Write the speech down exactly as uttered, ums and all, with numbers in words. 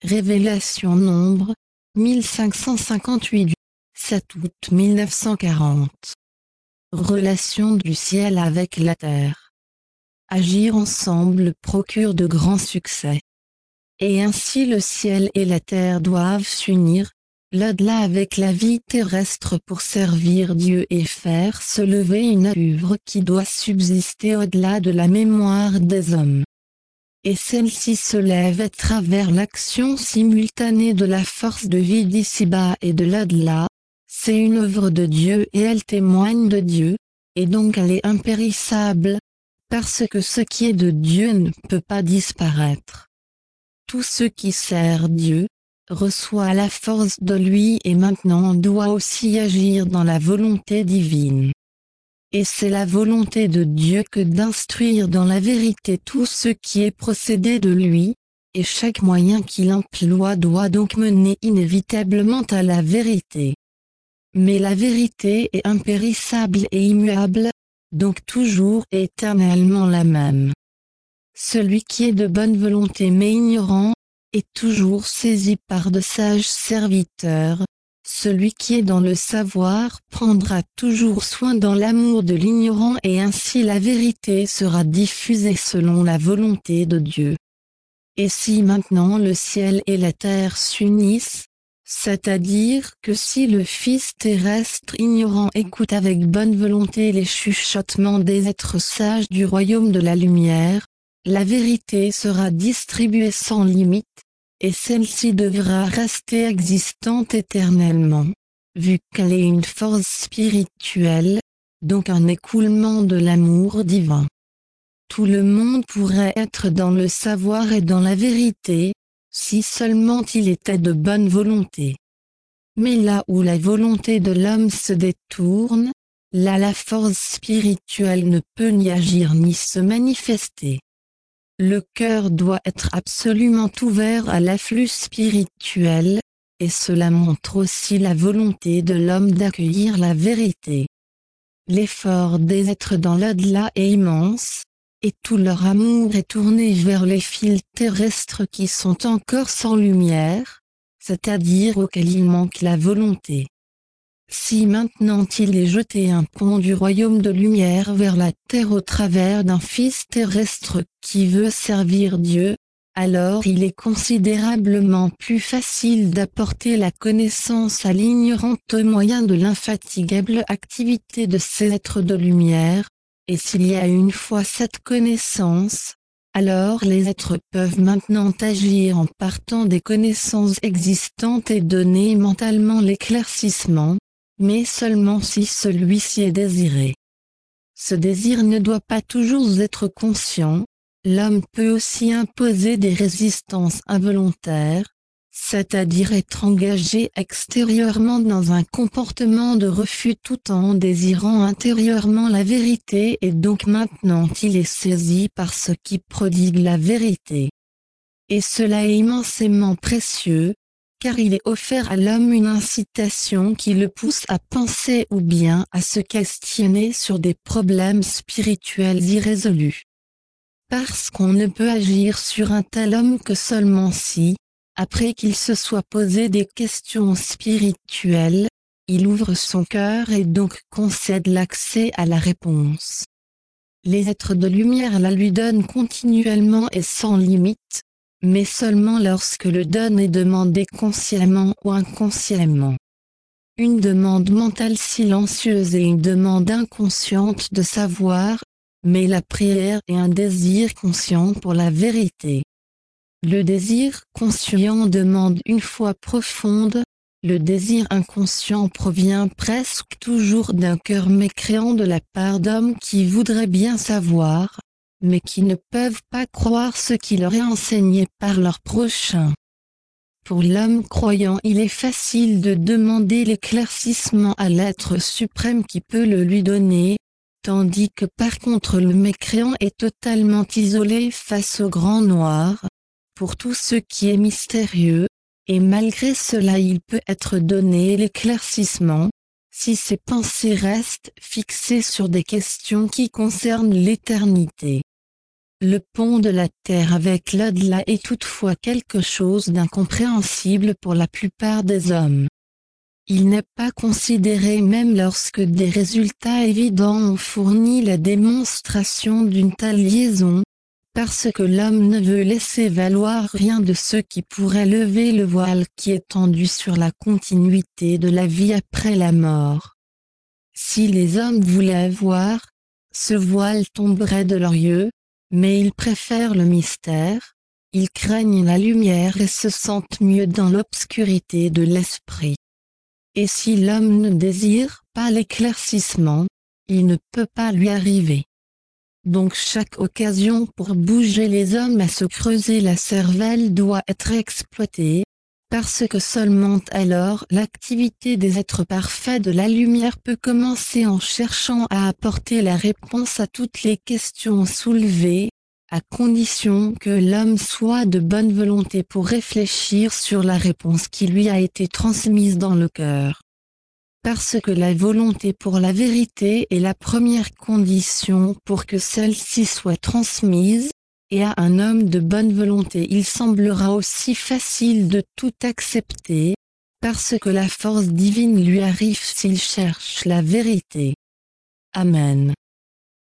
Révélation Nombre, mille cinq cent cinquante-huit du sept août mille neuf cent quarante. Relation du ciel avec la terre. Agir ensemble procure de grands succès. Et ainsi le ciel et la terre doivent s'unir, l'au-delà avec la vie terrestre pour servir Dieu et faire se lever une œuvre qui doit subsister au-delà de la mémoire des hommes. Et celle-ci se lève à travers l'action simultanée de la force de vie d'ici-bas et de l'au-delà. C'est une œuvre de Dieu et elle témoigne de Dieu, et donc elle est impérissable, parce que ce qui est de Dieu ne peut pas disparaître. Tout ce qui sert Dieu, reçoit la force de lui et maintenant doit aussi agir dans la volonté divine. Et c'est la volonté de Dieu que d'instruire dans la vérité tout ce qui est procédé de lui, et chaque moyen qu'il emploie doit donc mener inévitablement à la vérité. Mais la vérité est impérissable et immuable, donc toujours et éternellement la même. Celui qui est de bonne volonté mais ignorant, est toujours saisi par de sages serviteurs. Celui qui est dans le savoir prendra toujours soin dans l'amour de l'ignorant et ainsi la vérité sera diffusée selon la volonté de Dieu. Et si maintenant le ciel et la terre s'unissent, c'est-à-dire que si le Fils terrestre ignorant écoute avec bonne volonté les chuchotements des êtres sages du royaume de la lumière, la vérité sera distribuée sans limite, et celle-ci devra rester existante éternellement, vu qu'elle est une force spirituelle, donc un écoulement de l'amour divin. Tout le monde pourrait être dans le savoir et dans la vérité, si seulement il était de bonne volonté. Mais là où la volonté de l'homme se détourne, là la force spirituelle ne peut ni agir ni se manifester. Le cœur doit être absolument ouvert à l'afflux spirituel, et cela montre aussi la volonté de l'homme d'accueillir la vérité. L'effort des êtres dans l'au-delà est immense, et tout leur amour est tourné vers les fils terrestres qui sont encore sans lumière, c'est-à-dire auxquels il manque la volonté. Si maintenant il est jeté un pont du royaume de lumière vers la terre au travers d'un fils terrestre qui veut servir Dieu, alors il est considérablement plus facile d'apporter la connaissance à l'ignorant au moyen de l'infatigable activité de ces êtres de lumière, et s'il y a une fois cette connaissance, alors les êtres peuvent maintenant agir en partant des connaissances existantes et donner mentalement l'éclaircissement, mais seulement si celui-ci est désiré. Ce désir ne doit pas toujours être conscient, l'homme peut aussi imposer des résistances involontaires, c'est-à-dire être engagé extérieurement dans un comportement de refus tout en désirant intérieurement la vérité et donc maintenant il est saisi par ce qui prodigue la vérité. Et cela est immensément précieux, car il est offert à l'homme une incitation qui le pousse à penser ou bien à se questionner sur des problèmes spirituels irrésolus. Parce qu'on ne peut agir sur un tel homme que seulement si, après qu'il se soit posé des questions spirituelles, il ouvre son cœur et donc concède l'accès à la réponse. Les êtres de lumière la lui donnent continuellement et sans limite, mais seulement lorsque le don est demandé consciemment ou inconsciemment. Une demande mentale silencieuse et une demande inconsciente de savoir, mais la prière est un désir conscient pour la vérité. Le désir conscient demande une foi profonde, le désir inconscient provient presque toujours d'un cœur mécréant de la part d'hommes qui voudraient bien savoir, mais qui ne peuvent pas croire ce qui leur est enseigné par leur prochain. Pour l'homme croyant, il est facile de demander l'éclaircissement à l'être suprême qui peut le lui donner, tandis que par contre le mécréant est totalement isolé face au grand noir, pour tout ce qui est mystérieux, et malgré cela il peut être donné l'éclaircissement, si ses pensées restent fixées sur des questions qui concernent l'éternité. Le pont de la terre avec l'au-delà est toutefois quelque chose d'incompréhensible pour la plupart des hommes. Il n'est pas considéré même lorsque des résultats évidents ont fourni la démonstration d'une telle liaison, parce que l'homme ne veut laisser valoir rien de ce qui pourrait lever le voile qui est tendu sur la continuité de la vie après la mort. Si les hommes voulaient voir, ce voile tomberait de leurs yeux, mais ils préfèrent le mystère, ils craignent la lumière et se sentent mieux dans l'obscurité de l'esprit. Et si l'homme ne désire pas l'éclaircissement, il ne peut pas lui arriver. Donc chaque occasion pour bouger les hommes à se creuser la cervelle doit être exploitée, parce que seulement alors l'activité des êtres parfaits de la lumière peut commencer en cherchant à apporter la réponse à toutes les questions soulevées, à condition que l'homme soit de bonne volonté pour réfléchir sur la réponse qui lui a été transmise dans le cœur. Parce que la volonté pour la vérité est la première condition pour que celle-ci soit transmise, et à un homme de bonne volonté il semblera aussi facile de tout accepter, parce que la force divine lui arrive s'il cherche la vérité. Amen.